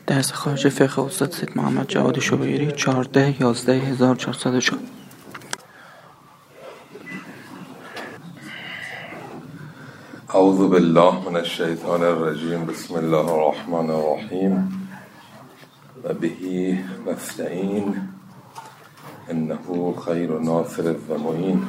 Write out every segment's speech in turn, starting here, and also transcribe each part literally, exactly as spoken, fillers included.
درس خارج فقه استاد سید محمد جواد شبیری چهارده یازده هزار و چهارصد و چهار. اعوذ بالله من الشیطان الرجیم. بسم الله الرحمن الرحیم و بهی نستعین انه خیر ناصر و معین.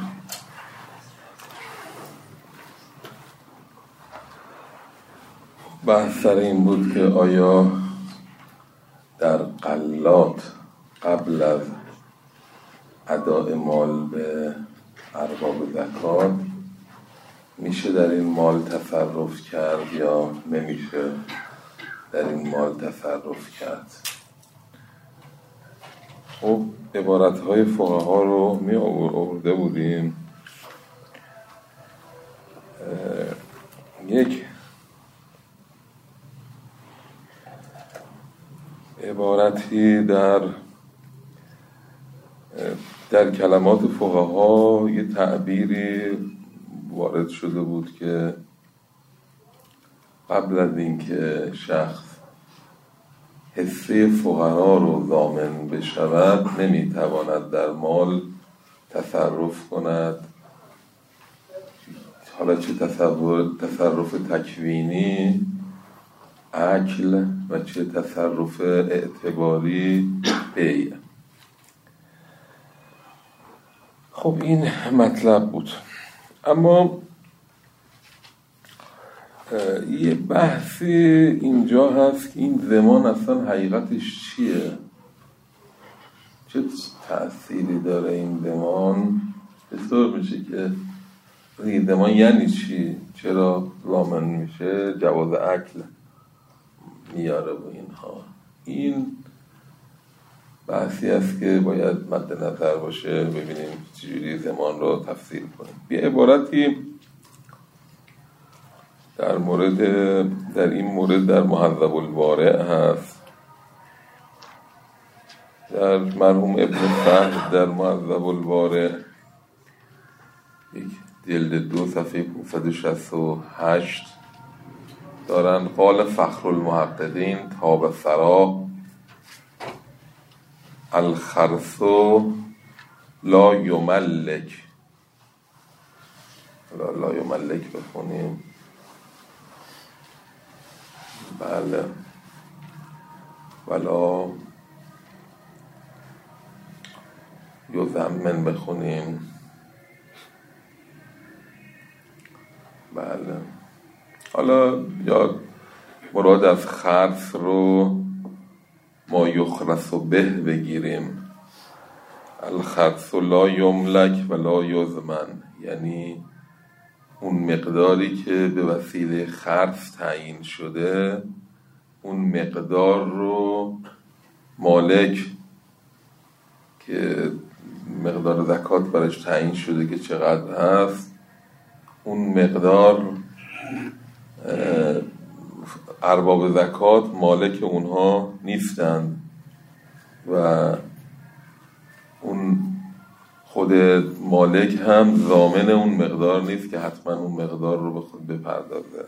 بحث سر این بود که آیا در غلات قبل از اداء مال به ارباب زکات میشه در این مال تصرف کرد یا نمیشه در این مال تصرف کرد. خب عبارتهای فقها رو می آورده بودیم. یک عبارتی در در کلمات فقها یه تعبیری وارد شده بود که قبل از اینکه شخص حصه فقرا رو ضامن بشود نمیتواند در مال تصرف کند، حالا چه تصور تصرف تکوینی اکل و چه تصرف اعتباری بیع. خب این مطلب بود. اما یه بحثی اینجا هست که این زمان اصلا حقیقتش چیه؟ چه تأثیری داره این زمان؟ چطور میشه که این زمان یعنی چی؟ چرا ضامن میشه؟ جواز اکل میاره و اینها. این بحثی است که باید مد نظر باشه، ببینیم چجوری زمان رو تفسیر کنیم. یه عبارتی در مورد در این مورد در مهذب البارع هست، در مرحوم ابن فهد در مهذب البارع یک جلد دو صفحه پانصد و شصت و هشت دارن. قال فخر المحققین تاب سرا الخرس لا یملک لا, لا یملک بخونیم. بله ولا یزمن بخونیم. بله حالا یا مراد از خرس رو ما یخرس و به بگیریم. الخرس لا یملک و لا یزمن، یعنی اون مقداری که به وسیله خرس تعیین شده اون مقدار رو مالک که مقدار زکات برش تعیین شده که چقدر هست اون مقدار ارباب زکات مالک اونها نیستند و اون خود مالک هم ضامن اون مقدار نیست که حتما اون مقدار رو به خود بپردازه.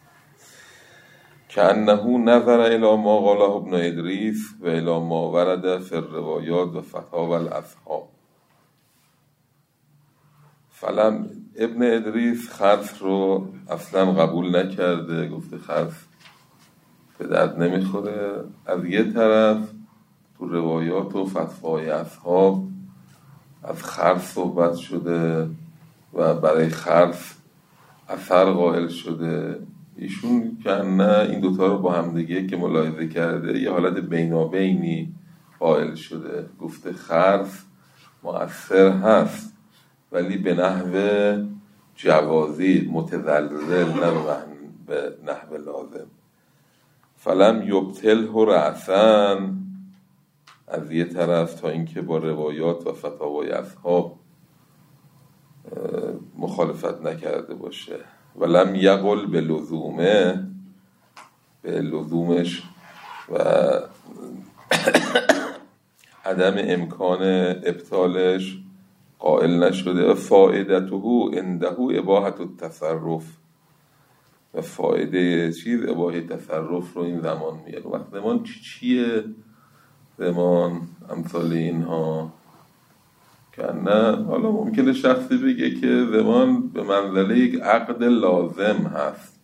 که انه نظر الی ما قاله ابن ادریس و الی ما ورد فی الروایات و فتاوی الاصحاب. فلم ابن ادریس خرس رو اصلا قبول نکرده، گفته خرس به درد نمیخوره. از یه طرف تو روایات و فتاوی اصحاب از خرس صحبت شده و برای خرس اثر قائل شده. ایشون که نه این دوتا رو با همدیگه که ملاحظه کرده یه حالت بینابینی قائل شده، گفته خرس مؤثر هست ولی به نحو جوازی متزلزل، نه به نحو لازم. فلم یبطله رأساً از یه طرف تا اینکه با روایات و فتاوی اصحاب مخالفت نکرده باشه. ولم یقل به لزومه، به لزومش و عدم امکان ابطالش قائل نشده. فائدته عنده اباحة التصرف، و فایده چیز اباحه تصرف رو این زمان میاره. وقت زمان چی چیه؟ زمان امثال اینها که نه، حالا ممکنه شخصی بگه که زمان به منزله یک عقد لازم هست،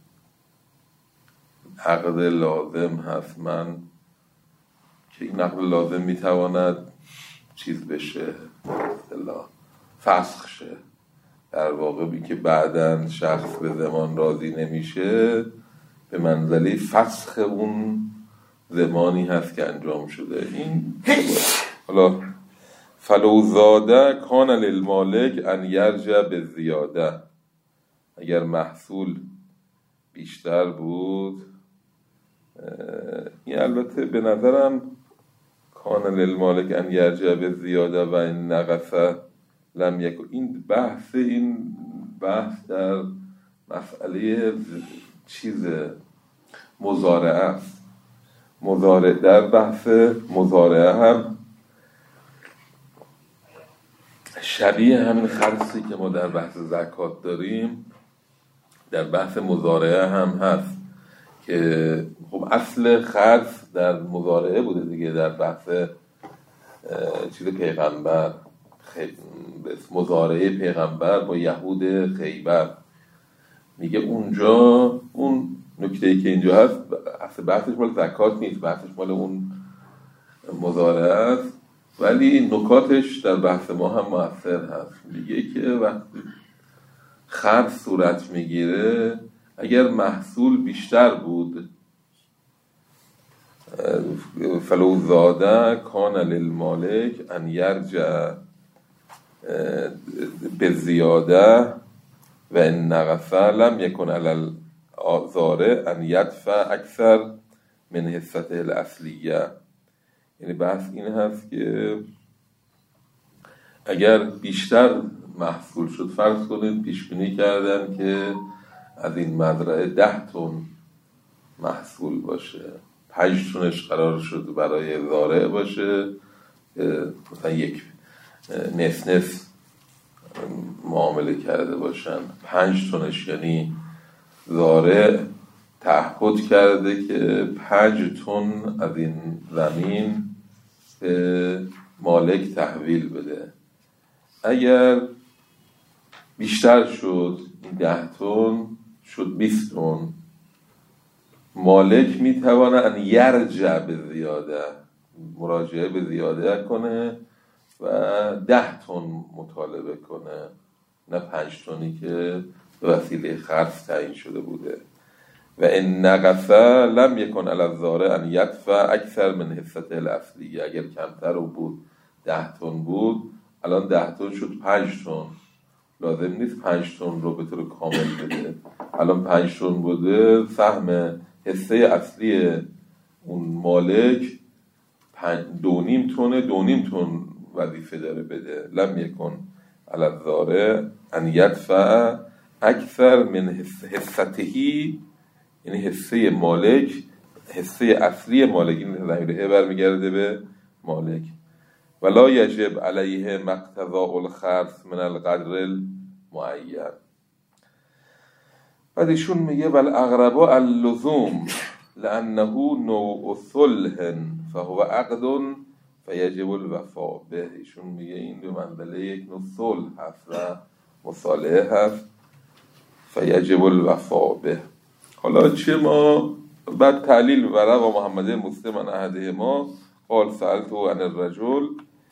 عقد لازم هست، من که این عقد لازم میتواند چیز بشه، اصطلاح فسخ شه. در واقع بی که بعداً شخص به زمان راضی نمیشه، به منزله فسخ اون زمانی هست که انجام شده. این حالا فلو زاده کان للمالک ان یرجع به زیاده، اگر محصول بیشتر بود، این البته به نظرم کان للمالک ان یرجع به زیاده و این نقص لم یکن، این بحث این بحث در مسئله چیز مضارعه است. مضارع در بحث مضارعه هم شبیه همین خرصی که ما در بحث زکات داریم در بحث مضارعه هم هست که خب اصل خرص در مضارعه بوده دیگه، در بحث چیز پیغمبر، مضارعه پیغمبر با یهود خیبر. میگه اونجا اون نکته‌ای که اینجا هست اصل بحثش مال زکات نیست، بحثش مال اون مضارعه است، ولی نکاتش در بحث ما هم مؤثر هست. میگه که وقتی خرج صورت میگیره، اگر محصول بیشتر بود، فلو زاده کان للمالک ان یرجع به زیاده و ان نقص لم یکن علی الزارع ان یدفع اکثر من حصته الاصلیه. یعنی بحث این هست که اگر بیشتر محصول شد، فرض کنید پیش بینی کردن که از این مزرعه ده تن محصول باشه، پنج تنش قرار شد برای زارع باشه، مثلا یک نصف نصف معامله کرده باشن، پنج تنش یعنی زارع تعهد کرده که پنج تن از این زمین به مالک تحویل بده. اگر بیشتر شد، این ده تن شد بیست تن، مالک میتونه ان یرجع به زیاده، مراجعه به زیاده کنه و ده تن مطالبه کنه، نه پنج تنی که به وسیله خرف تعیین شده بوده. و این نقص لم یکن علی الزارع ان یدفع اکثر من حصته الاصلیه، اگر کمتر بود ده تن بود، الان ده تن شد پنج تن، لازم نیست پنج تن رو به طور کامل بده، الان پنج تن بوده، سهم حصه اصلی اون مالک دو نیم تنه، دو نیم تن وظیفه داره بده. لم یکن علی الزارع ان یدفع اکثر من حصتهی، یعنی حصه مالک، حصه اصلی مالک، این ضمیر برمیگرده به مالک. ولا یجب علیه مقتضاء الخرص من القدر المعین. بعد ایشون میگه والاقرب اللزوم لانه نوع صلح فهو عقد فیجب الوفاء به. ایشون میگه این به منزله یک نوع صلح هست و مصالحه هست، فیجب الوفاء به. حالا چه ما بعد تعلیل و روى محمد مسلم عن احدهما قال سألته عن الرجل،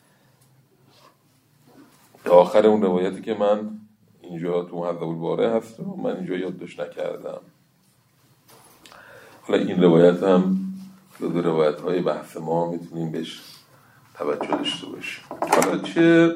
آخر اون روایتی که من اینجا تو مهذب الباره هست و من اینجا یادداشت نکردم. حالا این روایت هم جزو روایت های بحث ما میتونیم بهش توجه داشته باشیم. حالا چه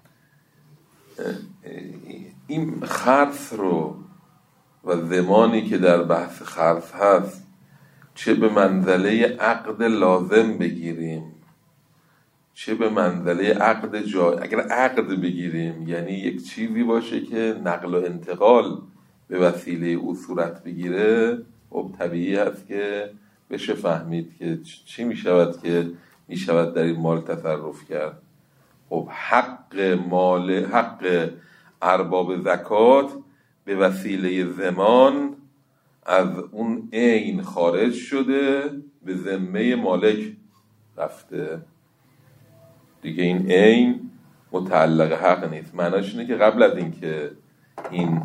این خرص رو و زمانی که در بحث خرص هست، چه به منزله عقد لازم بگیریم، چه به منزله عقد جای. اگر عقد بگیریم یعنی یک چیزی باشه که نقل و انتقال به وسیله او صورت بگیره، خب طبیعی هست که بشه فهمید که چی میشود که میشود در این مال تصرف کرد. خب حق مال، حق ارباب زکات به وسیله زمان از اون عین خارج شده به ذمه مالک رفته دیگه. این عین متعلق حق نیست. معناش اینه که قبل از این که این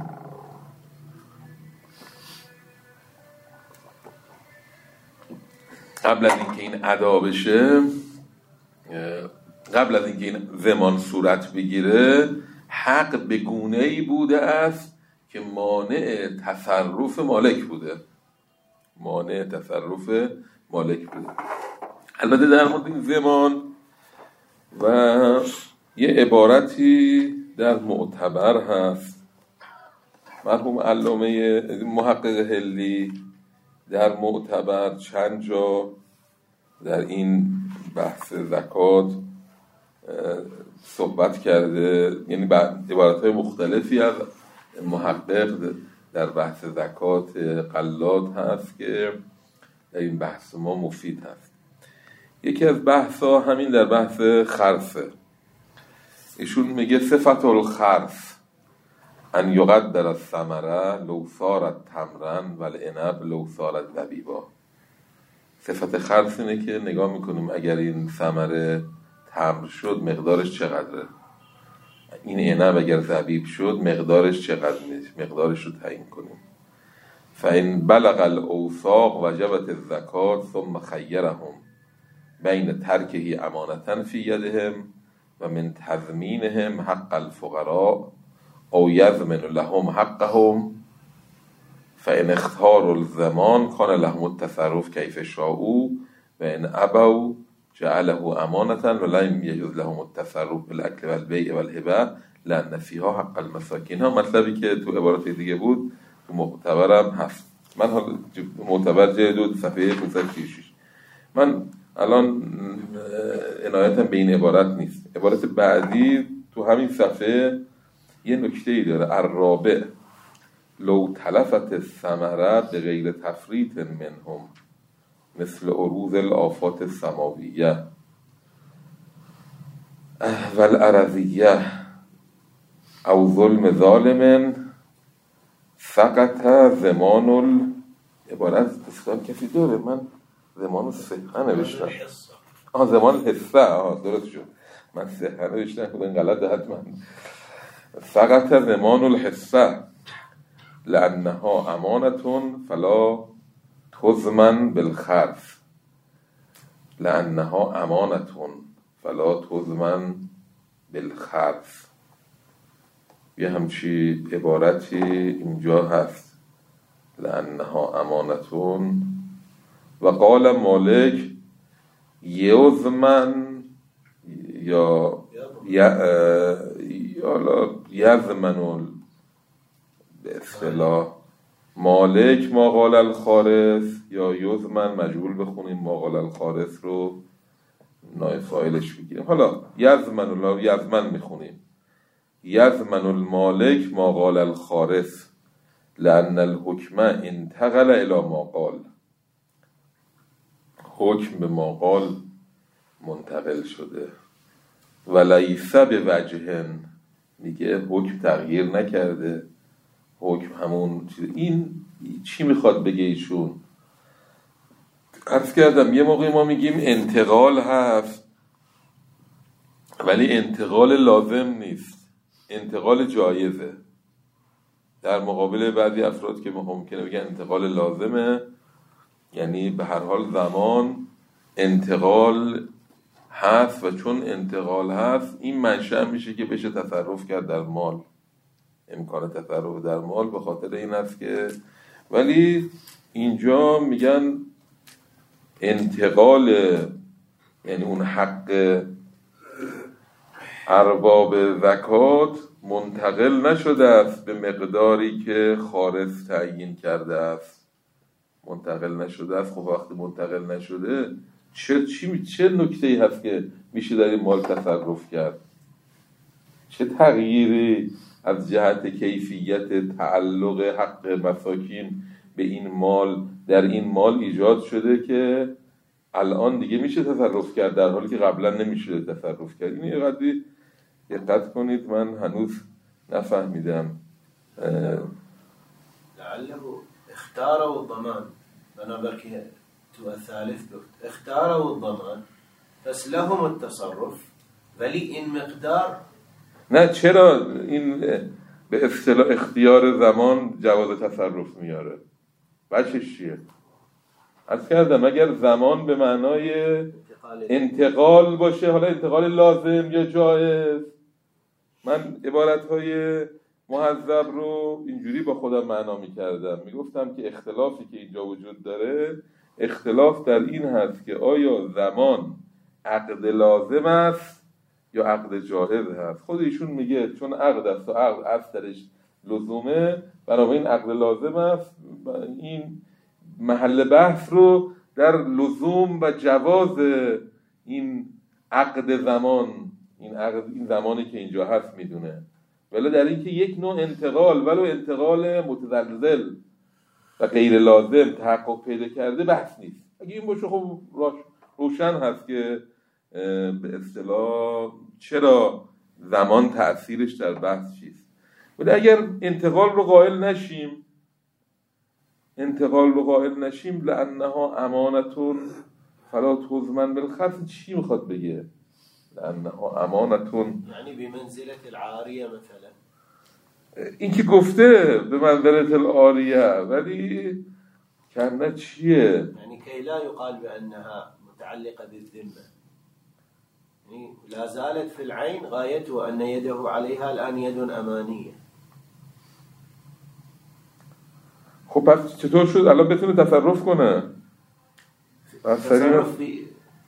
قبل از این که این ادا بشه، قبل از این که این ضمان صورت بگیره، حق به گونه‌ای بوده است که مانع تصرف مالک بوده، مانع تصرف مالک بوده. البته در مورد این ضمان و یه عبارتی در معتبر هست، مرحوم علامه محقق هلی در معتبر چند جا در این بحث زکات صحبت کرده، یعنی عبارت‌های مختلفی از محقق در بحث زکات غلات هست که در این بحث ما مفید هست. یکی از بحث‌ها همین در بحث خرفه. ایشون میگه صفت الخرف ان یقدر الثمره لو صارت تمرن والعنب لو صارت زبیبا. صفت خرف اینه که نگاه میکنیم اگر این ثمره تمر شد مقدارش چقدره، این عنب اگر زبیب شد مقدارش چقدر نیست، مقدارش رو تعیین کنیم. فإن بلغ الأوثاق وجبت الزکات ثم خیرهم بین ترکه امانة فی یدهم و من تضمینهم حق الفقراء او یضمن لهم حقهم فإن اختاروا الضمان کان لهم التصرف کیف شاءوا و ان ابوا جعله امانة و لم یجوز لهم التصرف بالاکل و البیع و الهبه لأن فیها حق المساکین. ها مطلبی که تو عبارت دیگه بود تو معتبرم هست. من حالا معتبر جلد دو صفحه پانصد و سی و شش. من الان عنایتم به این عبارت نیست. عبارت بعدی تو همین صفحه یه نکته‌ای داره. الرابع لو تلفت الثمره به غیر تفریط منهم مثل عروض الآفات السماویه و الارضیه او ظلم ظالم سقط ضمان ال... عبارت اسکان کسی داره، من ضمان صحه نوشتم. آه ضمان حصه، آه درست شد، من صحه نوشتم خود این غلط حتما. سقط ضمان الحصه لأنها امانة فلا تضمن بالخرف لأنها امانة فلا تضمن بالخرف. یه همچی عبارتی اینجا هست، لأنها امانة. و قال مالک یضمن یا یضمن به اصطلاح مالک ما قال الخارس یا یضمن مجهول بخونیم، ما قال الخارس رو نایب فاعلش بگیریم. حالا یضمن الله یضمن میخونیم. یضمن المالک ما قال الخارس لأن الحکم انتقل الى ما قال. حکم به ما قال منتقل شده. و لیس بوجه، میگه حکم تغییر نکرده، حکم همون چیز. این چی میخواد بگه ایشون؟ عرض کردم یه موقعی ما میگیم انتقال هست ولی انتقال لازم نیست، انتقال جایزه. در مقابل بعضی افراد که ممکنه بگن انتقال لازمه، یعنی به هر حال زمان انتقال هست و چون انتقال هست این منشأ میشه که بشه تصرف کرد در مال، امکان تصرف در مال به خاطر این است که. ولی اینجا میگن انتقال، یعنی اون حق ارباب زکات منتقل نشده است به مقداری که خارس تعیین کرده است، منتقل نشده است. خب وقتی منتقل نشده چه چی چه نکته‌ای هست که میشه در این مال تصرف کرد؟ چه تغییری از جهت کیفیت تعلق حق مساکین به این مال در این مال ایجاد شده که الان دیگه میشه تصرف کرد در حالی که قبلا نمیشه تصرف کرد؟ این یه قدری دقت کنید، من هنوز نفهمیدم. لعله اختاروا الضمان بنابرك تو الثالث گفت اختاروا الضمان پس لهم التصرف ولی این مقدار نه. چرا این به اصطلاح اختیار زمان جواز تصرف میاره؟ بچش چیه؟ عرض کردم اگر زمان به معنای انتقال باشه، حالا انتقال لازم یا جایز، من عبارتهای مهذب رو اینجوری با خودم معنا میکردم، میگفتم که اختلافی که اینجا وجود داره اختلاف در این هست که آیا زمان عقد لازم است یا عقد جاهز هست. خود ایشون میگه چون عقد است و عقد اصلش لزومه بنابراین عقد لازم است. این محل بحث رو در لزوم و جواز این عقد زمان، این عقد این زمانی که اینجا هست میدونه، ولی در اینکه یک نوع انتقال ولو انتقال متزلزل و غیر لازم تحقق پیدا کرده بحث نیست. اگه این باشه خب روشن هست که به اصطلاح چرا زمان تأثیرش در بحث چیست. ولی اگر انتقال رو قائل نشیم انتقال رو قائل نشیم لأنها امانتون فلا تضمن بالخصم، چی میخواد بگه؟ لأنها امانتون یعنی به منزلت العاریه مثلا، این که گفته به منزلت العاریه، ولی کنه چیه؟ یعنی که لا يقال بأنها متعلقه بالذمه، يعني لا زالت في العين غايته أن يده عليها الآن يد أمانية. خب پس چطور شد الان بتونه تصرف کنه؟ تصرف بی...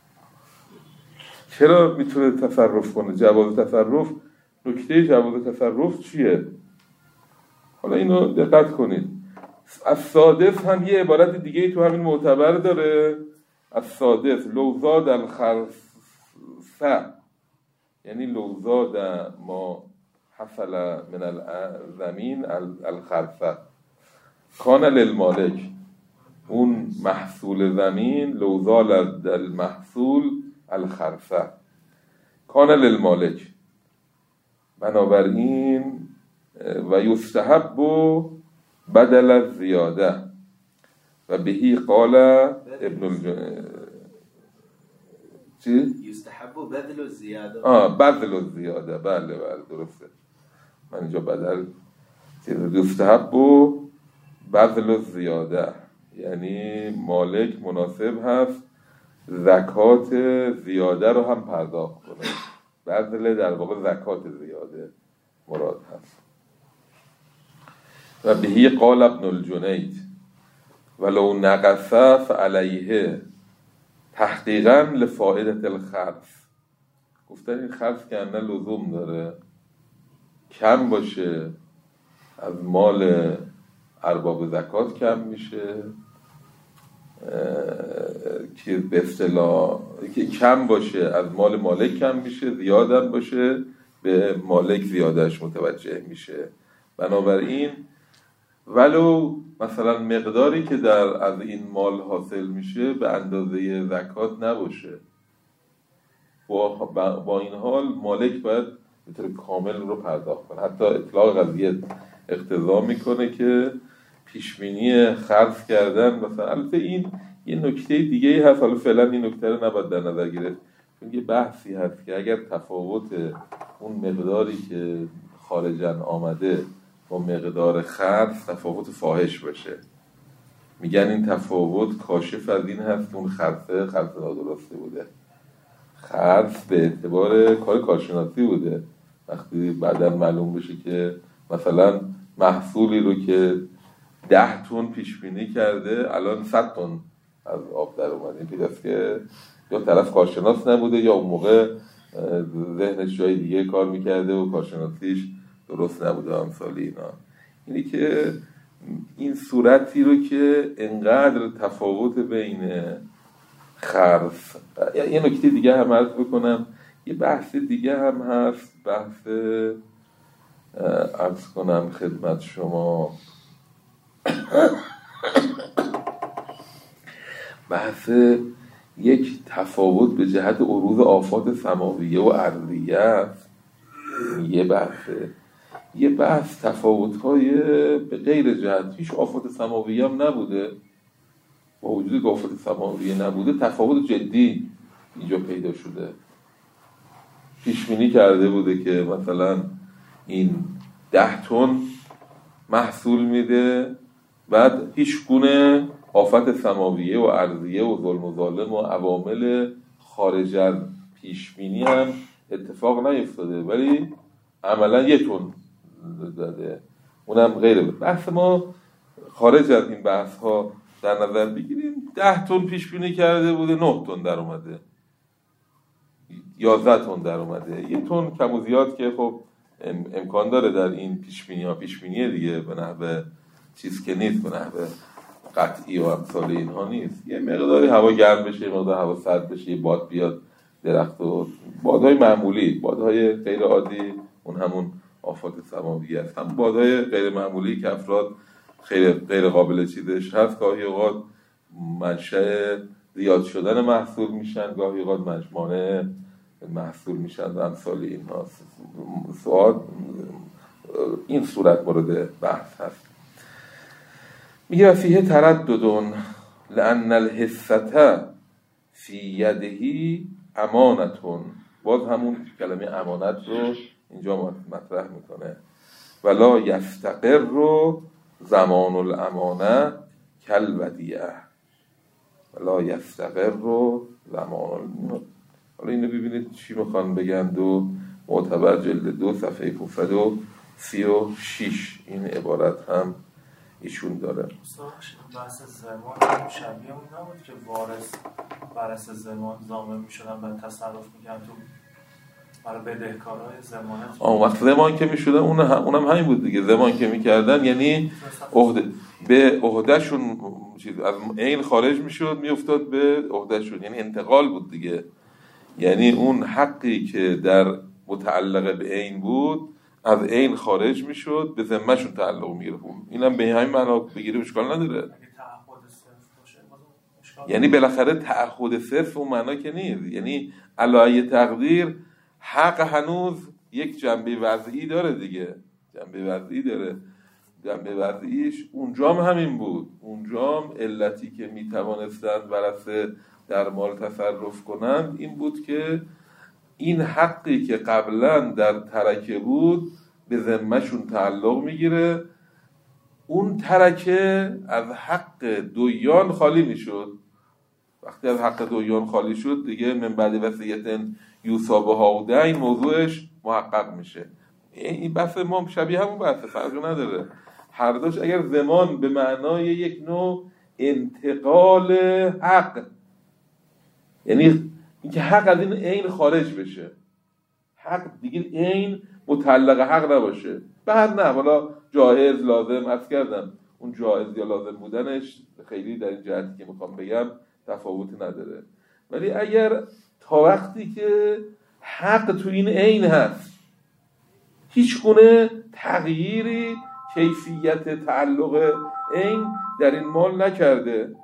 چرا میتونه تصرف کنه؟ جواز تصرف، نکته جواز تصرف چیه؟ حالا اینو دقت کنید. از صادف هم یه عبارت دیگه تو همین معتبر داره. از صادف لوزاد الخرفه، یعنی لوزاد ما حصل من الزمین الخرفه کان للمالک، اون محصول زمین لوزال المحصول الخرفه کان للمالک، بنابراین و یستحب بدل الزیاده و بهی قال ابن الج... چی؟ یستحب بدل الزیاده. آه بدل الزیاده، بله بله درسته، من اینجا بدل یستحب بدل الزیاده، یعنی مالک مناسب هست زکات زیاده رو هم پرداخت کنه. بدل در واقع زکات زیاده مراد هست. و بهی قال ابن الجنید ولو نقص فعلیه تحقیقا لفائدة الخلف، گفتن این خلف که انه لزوم داره کم باشه از مال ارباب زکات کم میشه، که به اصطلاح که کم باشه از مال مالک کم میشه، زیادم باشه به مالک زیادش متوجه میشه. بنابراین ولو مثلا مقداری که در از این مال حاصل میشه به اندازه زکات نباشه، با, با این حال مالک باید به طور کامل رو پرداخت کنه. حتی اطلاق قضیه اقتضا میکنه که پیشبینی خرف کردن مثلا، البته این یه نکته دیگه هست، حالا فعلا این نکته رو نباید در نظر گرفت، چون یه بحثی هست که اگر تفاوت اون مقداری که خارجاً آمده با مقدار خرف تفاوت فاحش باشه، میگن این تفاوت کاشف از این هست که اون خرفه خرف نادرسته بوده، خرف به اعتبار کار کارشناسی بوده. وقتی بعداً معلوم بشه که مثلا محصولی رو که ده تن پیش بینی کرده الان صد تن از آب در اومد، این پیداست که یا طرف کارشناس نبوده یا اون موقع ذهنش جای دیگه کار میکرده و کارشناسیش درست نبوده امثال اینا. اینی که این صورتی رو که انقدر تفاوت بین خرف، یه نکته دیگه هم عرض بکنم، یه بحث دیگه هم هست، بحث عرض کنم خدمت شما بحث یک تفاوت به جهت عروض آفات سماویه و ارضیه است. یه بحثه یه بحث تفاوت‌های به غیر جهت، هیچ آفات سماویه هم نبوده، با وجودی که آفات سماویه نبوده تفاوت جدی اینجا پیدا شده. پیشبینی کرده بوده که مثلا این ده تن محصول میده، بعد هیچ گونه آفت سماویه و ارضیه و ظلم و ظالم و عوامل خارج از پیشبینی هم اتفاق نیفتاده، ولی عملا یه تن داده، اونم غیره. بحث ما خارج از این بحث ها در نظر بگیریم، ده تن پیش بینی کرده بوده، نه تن در اومده، یازده تن در اومده، یه تن کم و زیاد که خب امکان داره در این پیش بینی ها، پیش بینی دیگه به نحو چیز که نیست، به نحو قطعی و امثال اینها نیست، یه مقداری هوا گرم بشه، یه مقدار هوا سرد بشه، یه باد بیاد، درخت و بادهای معمولی، بادهای غیر عادی، اون همون آفات سماوی است. هم بادهای غیر معمولی که افراد خیلی غیر قابل چیزش هست، گاهی اوقات منشأ زیاد شدن محصول میشن، گاهی اوقات مجموعه محصول میشن و امثال اینها. سوال این صورت مورد بحث هست. میگه فیه ترددون لأن الحصة فی یدهی امانتون، باز همون کلمه امانت رو اینجا مطرح میکنه. ولا یفتقر رو زمان الامانه کل ودیعه، ولا یفتقر رو زمان الامانه. حالا اینو ببینید چی میخوان بگن. دو معتبر جلد دو صفحه پانصد و سی و شش این عبارت هم ایشون داره. بحث زمان شبیه اون نبود که وارث وارث زمان ضامن میشدن و تصرف میکنن تو برای بدهکارای زمانت. آه وقت زمان که میشدن اون هم اونم همین بود دیگه. زمان که میکردن یعنی عهده به عهدهشون چیز از عین خارج میشد میافتاد به عهدهشون، یعنی انتقال بود دیگه. یعنی اون حقی که در متعلق به عین بود از عین خارج میشد، به ذمهشون تعلق میگرفت. اینم به همین معنا بگیره اشکال نداره. یعنی بالاخره تعهد صرف اون معنا که نیست، یعنی علایه تقدیر حق هنوز یک جنبه وضعی داره دیگه، جنبه وضعی داره. جنبه وضعیش اونجام همین بود، اونجام علتی که میتوانستند ورثه در مال تصرف کنند این بود که این حقی که قبلا در ترکه بود به ذمهشون تعلق میگیره، اون ترکه از حق دویان خالی میشد. وقتی از حق دویان خالی شد دیگه من بعد وصیت یوسابها و دین موضوعش محقق میشه. این بحث ما شبیه همون بحث، فرقی نداره. هر دوش اگر زمان به معنای یک نوع انتقال حق، یعنی اینکه حق از این عین خارج بشه، حق دیگه عین متعلق حق نباشه، بعد نه والا جایز لازم عرض کردم، اون جایز یا لازم بودنش خیلی در این جهتی که میخوام بگم تفاوتی نداره. ولی اگر تا وقتی که حق تو این عین هست هیچ گونه تغییری کیفیت تعلق عین در این مال نکرده،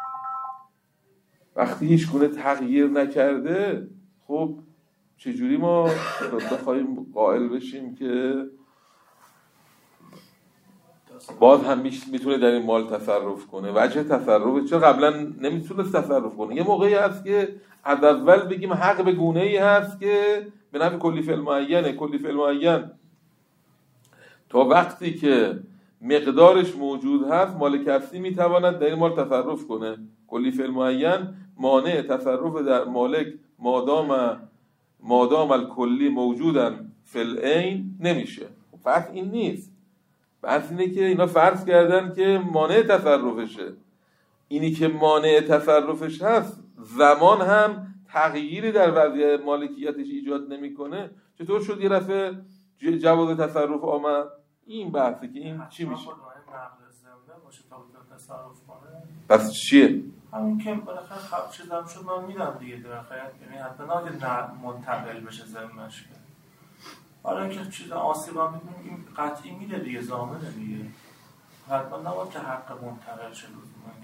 وقتی هیچ گونه تغییر نکرده، خب چجوری ما بخوایم قائل بشیم که باز هم میتونه در این مال تصرف کنه؟ وجه تصرف چرا قبلا نمیتونست تصرف کنه؟ یه موقعی هست که از اول بگیم حق به گونه‌ای هست که به نفع کلی فعل معینه. کلی فعل معین تا وقتی که مقدارش موجود هست مالک اصلی میتواند در این مال تصرف کنه. کلی فعل معین مانع تصرف در مالک مادام مادام الکلی موجودن فی العین نمیشه. فرض این نیست، بحث اینه که اینا فرض کردن که مانع تصرفشه. اینی که مانع تصرفش هست زمان هم تغییری در وضع مالکیتش ایجاد نمیکنه. چطور شد یه دفعه جواز تصرف آمد؟ این بحثه که این چی میشه؟ پس چیه؟ همین که بالاخره خب چیزام شد من میدم دیگه بالاخره، یعنی حتی نه منتقل بشه زمینش که حالا اینکه چیزا آسیب هم میدونیم این قطعی میده دیگه، ضامنه دیگه، حتما نباید که حق منتقل شه لزوما.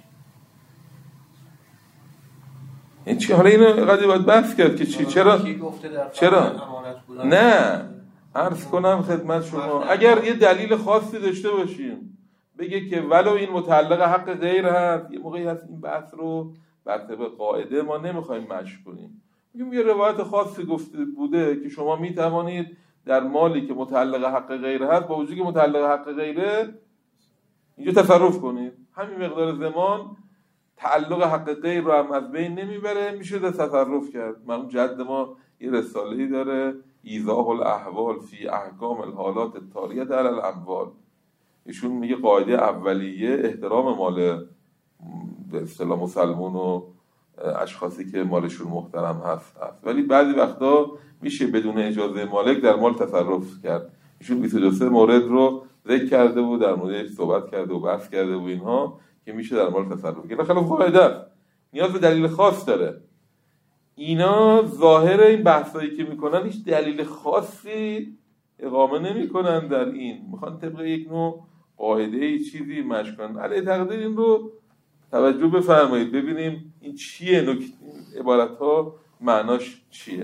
این چی؟ حالا اینو قضیه باید بحث کرد که چی؟ چرا؟ چرا؟ نه عرض کنم خدمت شما اگر یه دلیل خاصی داشته باشیم بگه که ولو این متعلق حق غیر هست، یه موقعی هست این بحث رو بر طبق قاعده ما نمیخوایم مشی کنیم، میگیم یه روایت خاصی گفته بوده که شما میتوانید در مالی که متعلق حق غیر هست با وجودی که متعلق حق غیره اینجا تصرف کنید. همین مقدار زمان تعلق حق غیر رو هم از بین نمیبره، میشه تصرف کرد. من جد ما یه رساله‌ای داره ایضاح الاحوال فی احکام الحالات الطاریة علی الاموال. ایشون میگه قاعده اولیه احترام مال به اصطلاح مسلمون و اشخاصی که مالشون محترم هست هست ولی بعضی وقتا میشه بدون اجازه مالک در مال تصرف کرد. ایشون بیست و دو مورد رو ذکر کرده بود، در موردش صحبت کرده و بحث کرده و اینها که میشه در مال تصرف کرد. خلاف قاعده است، نیاز به دلیل خاص داره. اینا ظاهر این بحثایی که میکنن هیچ دلیل خاصی اقامه نمیکنن در این، میخوان طبق یک نوع قاعده چیزی مشی کنن. علی تقدیر این رو توجه بفرمایید ببینیم این چیه، نکته عبارت ها معناش چیه.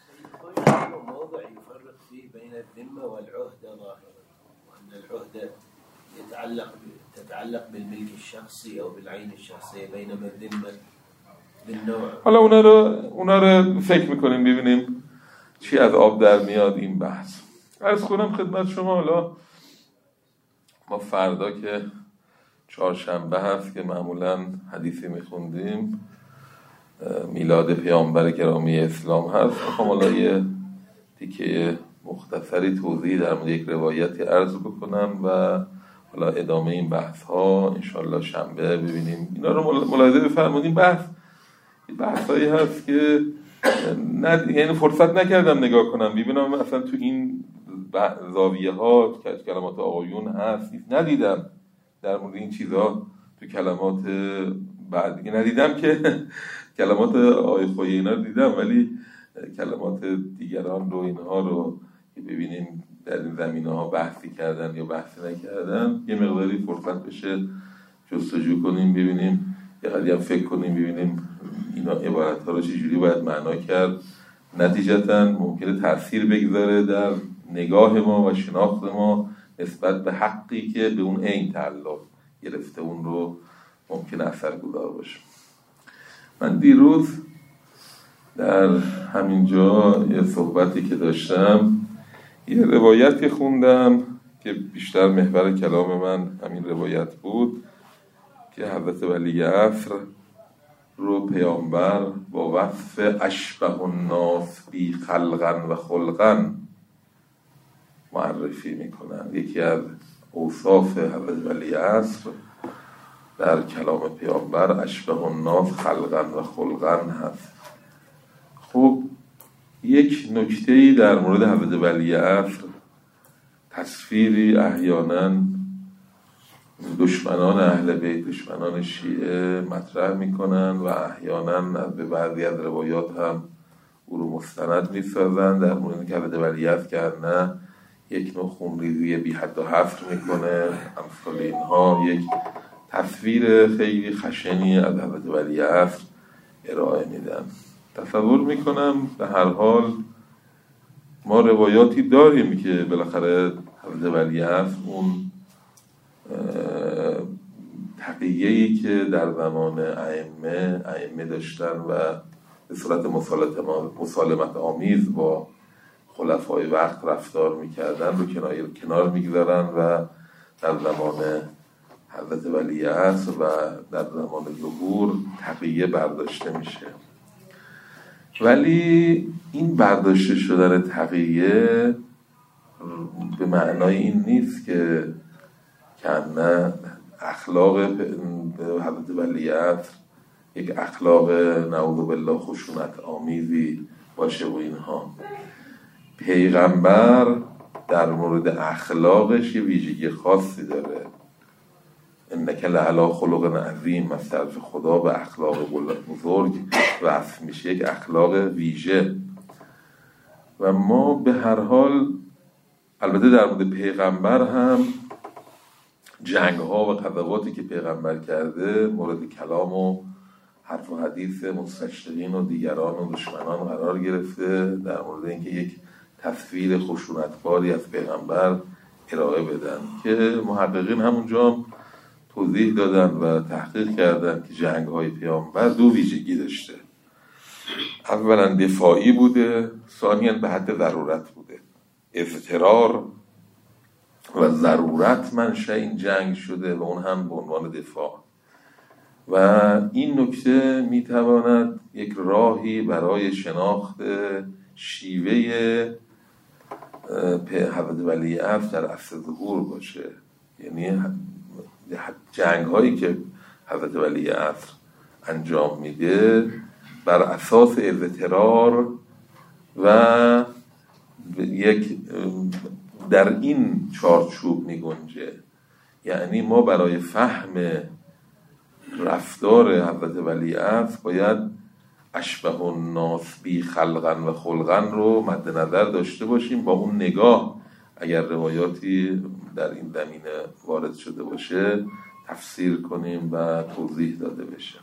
موضع يفرق فيه بين الذمة والعهدة ظاهرا، وأن العهدة يتعلق تتعلق بالملك الشخصي أو بالعين الشخصية، بينما الذمة بالنوع. حالا اونا رو اونا رو فکر میکنیم ببینیم چی از آب در میاد این بحث. عرض کنم خدمت شما حالا ما فردا که چهارشنبه هست که معمولا حدیثی میخوندیم میلاد پیامبر گرامی اسلام هست، میخوام حالا یه تیکه مختصری توضیح در مورد یک روایتی عرض بکنم و حالا ادامه این بحث ها انشالله شنبه ببینیم. اینا رو ملاحظه بفرمایید. بحث بحثایی هست که نه یعنی فرصت نکردم نگاه کنم ببینم اصلا تو این زاویه ها کلمات آقایون هست، ندیدم در مورد این چیزها تو کلمات بعد دیگه ندیدم که کلمات آقای خویی اینا رو دیدم ولی کلمات دیگران رو اینها رو که ببینیم در این زمینه ها بحثی کردن یا بحثی نکردن یه مقداری فرصت بشه جستجو کنیم ببینیم، یه قدیم فکر کنیم ببینیم اینا عبارت ها رو چجوری باید معنا کرد. نتیجتاً ممکنه تأثیر بگذاره در نگاه ما و شناخت ما نسبت به حقی که به اون عین تعلق گرفته اون رو ممکنه اثرگذار باشه. من دیروز در همینجا یه صحبتی که داشتم یه روایتی خوندم که بیشتر محور کلام من همین روایت بود که حضرت ولی عصر رو پیامبر با وصف اشبه الناس بی خلقا و خلقا معرفی میکنن. یکی از اوصاف حضرت ولی عصر در کلام پیامبر اشبه الناس خلقا و خلقا هست. خب یک نکته‌ای در مورد حضرت ولی عصر تصویری احیانا دشمنان اهل بیت دشمنان شیعه مطرح میکنن و احیانا به بعضی از روایات هم او رو مستند میسازن در مورد که حضرت ولی عصر که نه یک نوع خونریزی بی حد و حصر میکنه امثال اینها، یک تصویر خیلی خشنی از حضرت ولی عصر ارائه میدن. تصور میکنم به هر حال ما روایاتی داریم که بالاخره حضرت ولی عصر اون تقیه‌ای که در زمان ائمه ائمه داشتن و به صورت مسالمت آمیز با خلفای وقت رفتار میکردن رو کنار کنار میگذارن و در زمان حضرت ولی عصر و در زمان ظهور تقیه برداشته میشه. ولی این برداشته شدن تقیه به معنای این نیست که کنه اخلاق حضرت ولی عصر یک اخلاق نعوذ بالله خشونت آمیزی باشه و اینها. پیغمبر در مورد اخلاقش یه ویژگی خاصی داره. انک لعلی خلق عظیم، از طرف خدا به اخلاق بزرگ وصف میشه، یک اخلاق ویژه. و ما به هر حال البته در مورد پیغمبر هم جنگ ها و غزواتی که پیغمبر کرده مورد کلام و حرف و حدیث مستشرقین و دیگران و دشمنان قرار گرفته در مورد اینکه یک تصویر خشونتباری از پیغمبر ارائه بدن که محققین همونجا هم توضیح دادن و تحقیق کردن که جنگ‌های پیامبر دو ویژگی داشته. اولا دفاعی بوده، ثانیاً به حد ضرورت بوده. اضطرار و ضرورت منشأ این جنگ شده و اون هم به عنوان دفاع. و این نکته میتواند یک راهی برای شناخت شیوه حضرت ولی عصر در عصر ظهور باشه. یعنی جنگ هایی که حضرت ولی عصر انجام میده بر اساس اضطرار و یک در این چارچوب میگنجه. یعنی ما برای فهم رفتار حضرت ولی عصر باید اشبه الناس بی خلقا و خلقا رو مد نظر داشته باشیم. با اون نگاه اگر روایاتی در این زمینه وارد شده باشه تفسیر کنیم و توضیح داده بشه.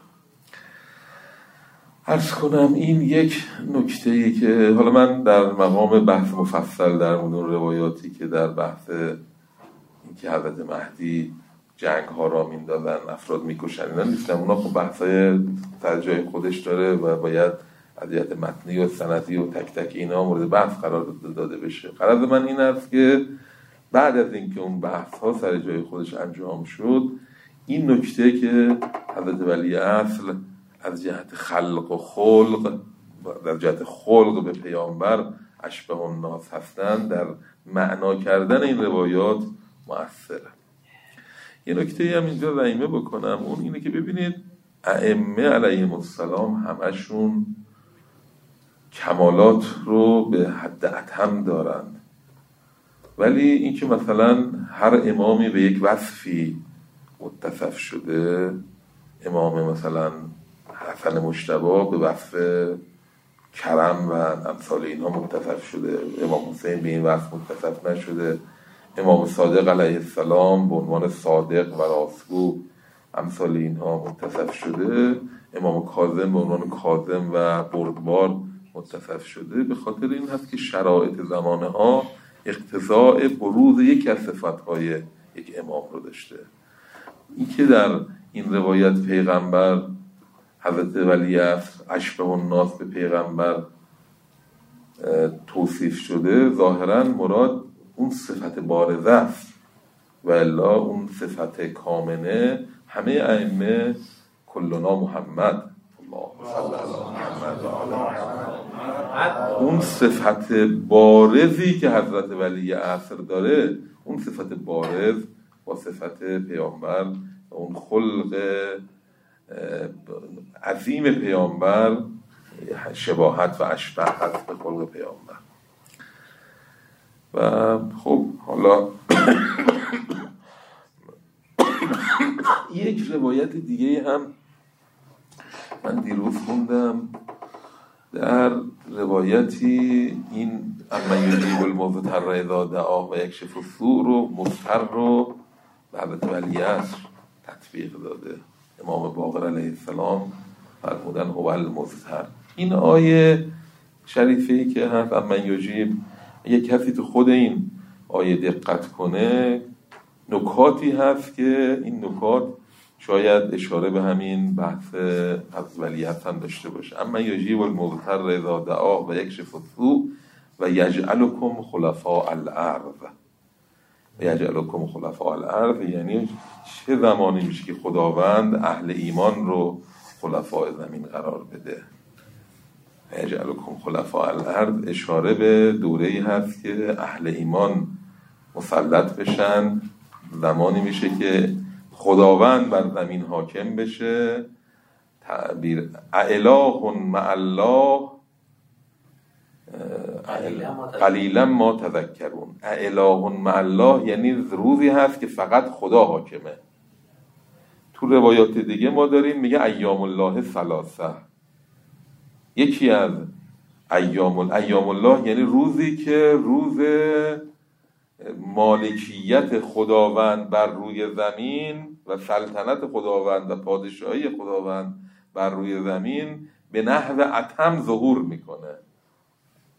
عرض کنم این یک نکته‌ای که حالا من در مقام بحث مفصل در مورد روایاتی که در بحث اینکه حضرت مهدی جنگ ها را میندازن، افراد میکشن، اینا نیستم. اونا خب بحثای سر جای خودش داره و باید از جهت متنی و سندی و تک تک اینا مورد بحث قرار داده بشه. غرض من این است که بعد از اینکه اون بحث ها سر جای خودش انجام شد، این نکته که حضرت ولی عصر از جهت خلق و خلق در جهت خلق به پیامبر اشبه الناس هستند در معنا کردن این روایات مؤثره. یه نکته هم اینجا ضمیمه بکنم، اون اینه که ببینید ائمه علیهم السلام همشون کمالات رو به حد اتم دارند، ولی این که مثلا هر امامی به یک وصفی متصف شده، امام مثلا حسن مجتبی به وصف کرم و امثال اینها متصف شده، امام حسین به این وصف متصف نشده، امام صادق علیه السلام به عنوان صادق و راستگو امثال اینها متصف شده، امام کاظم به عنوان کاظم و بردبار متصف شده. به خاطر این هست که شرایط زمانه ها اقتضاء بروز یکی از صفتهای یک امام رو داشته. این که در این روایت پیغمبر حضرت ولی عصر اشبه الناس به پیغمبر توصیف شده، ظاهرا مراد اون صفت بارزه است و الا اون صفت کامنه همه ائمه کلنا محمد الله صلی علی محمد و آل محمد، اون صفت بارزی که حضرت ولی عصر داره، اون صفت بارز با صفت پیامبر، اون خلق عظیم پیامبر شباهت و اشباهت به خلق پیامبر. و خب حالا یک روایت دیگه هم من دیروز خوندم، در روایتی این اما یجیب المضطر اذا دعاه و یکشف السوء رو مضطر رو به حضرت ولی عصر تطبیق داده. امام باقر علیه السلام فرمودن هو المضطر. این آیه شریفه‌ای که هست اما یجیب، یک کسی تو خود این آیه دقت کنه نکاتی هست که این نکات شاید اشاره به همین بحث از ولیعت هم داشته باشه. اما یجیب المضطر اذا دعاه و یکشف السوء و یجعلکم خلفاء الارض. و یجعلکم خلفاء الارض یعنی چه زمانی میشه که خداوند اهل ایمان رو خلفاء زمین قرار بده. یجعلکم خلفاء الارض اشاره به دوره‌ای هست که اهل ایمان مسلط بشن، زمانی میشه که خداوند بر زمین حاکم بشه. تعبیر اله مع الله قلیلا ما تذکرون. اله مع الله یعنی روزی هست که فقط خدا حاکمه. تو روایات دیگه ما داریم میگه ایام الله ثلاثه. یکی از ایام ایام الله یعنی روزی که روز مالکیت خداوند بر روی زمین و سلطنت خداوند و پادشاهی خداوند بر روی زمین به نحو اتم ظهور میکنه.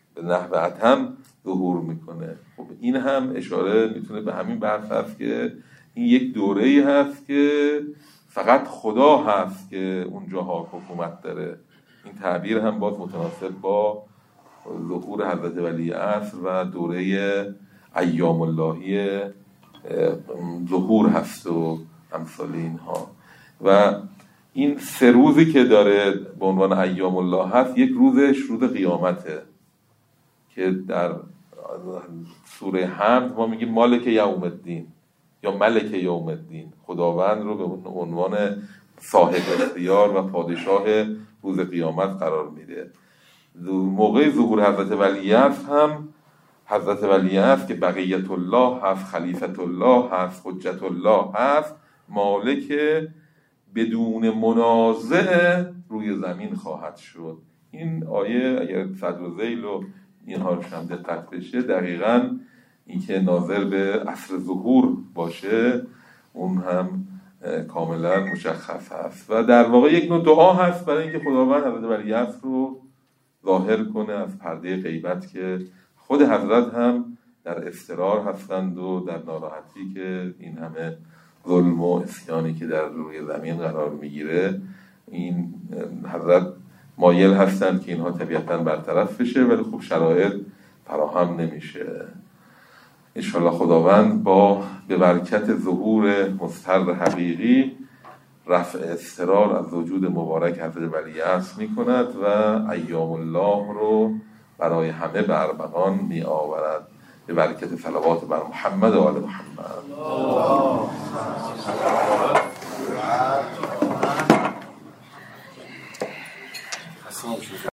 به نحو اتم ظهور میکنه. خب این هم اشاره میتونه به همین بحث هست که این یک دوره‌ای هست که فقط خدا هست که اونجاها حکومت داره. این تعبیر هم باز متناسب با ظهور حضرت ولی عصر و دوره ایام اللهی ظهور هست و امثال اینها. و این سه روزی که داره به عنوان ایام الله هست، یک روزش روز قیامته که در سوره حمد ما میگیم مالک یوم الدین یا ملک یوم الدین، خداوند رو به عنوان صاحب اختیار و پادشاه روز قیامت قرار میده. موقع ظهور حضرت ولیعصر هم حضرت ولیعصر که بقیت الله هست، خلیفت الله هست، حجت الله هست، مالک بدون منازع روی زمین خواهد شد. این آیه اگر صدر و ذیل و اینها رو هم دقت بشه، دقیقاً این که ناظر به عصر ظهور باشه اون هم کاملا مشخص هست و در واقع یک نوع دعا هست برای اینکه خداوند حضرت ولیعصر رو ظاهر کنه از پرده غیبت که خود حضرت هم در اضطرار هستند و در ناراحتی که این همه ظلم و عصیانی که در روی زمین قرار میگیره، این حضرت مایل هستند که اینها طبیعتاً برطرف بشه، ولی خب شرایط فراهم نمیشه. انشاءالله خداوند با به برکت ظهور مستر حقیقی رفع اضطرار از وجود مبارک حضرت ولیعصر می کند و ایام الله رو برای همه به ارمغان می آورد به برکت صلوات بر محمد و آل محمد.